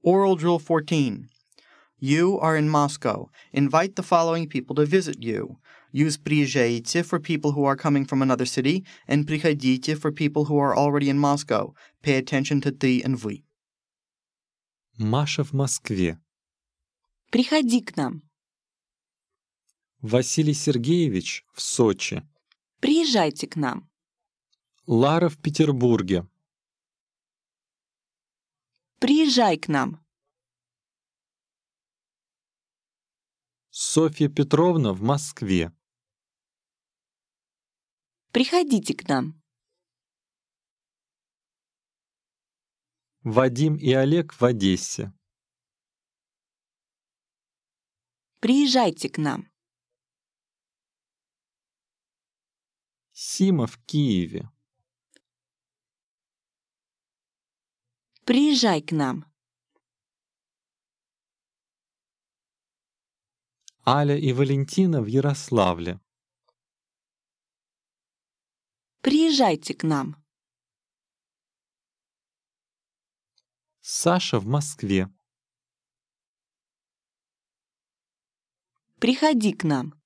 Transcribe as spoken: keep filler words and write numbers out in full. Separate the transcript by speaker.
Speaker 1: Oral Drill fourteen. You are in Moscow. Invite the following people to visit you. Use приезжайте for people who are coming from another city, and приходите for people who are already in Moscow. Pay attention to ты and вы.
Speaker 2: Маша в Москве.
Speaker 3: Приходи к нам.
Speaker 2: Василий Сергеевич в Сочи.
Speaker 3: Приезжайте к нам.
Speaker 2: Лара в Петербурге.
Speaker 3: Приезжай к нам.
Speaker 2: Софья Петровна в Москве.
Speaker 3: Приходите к нам.
Speaker 2: Вадим и Олег в Одессе.
Speaker 3: Приезжайте к нам.
Speaker 2: Сима в Киеве.
Speaker 3: Приезжай к нам.
Speaker 2: Аля и Валентина в Ярославле.
Speaker 3: Приезжайте к нам.
Speaker 2: Саша в Москве.
Speaker 3: Приходи к нам.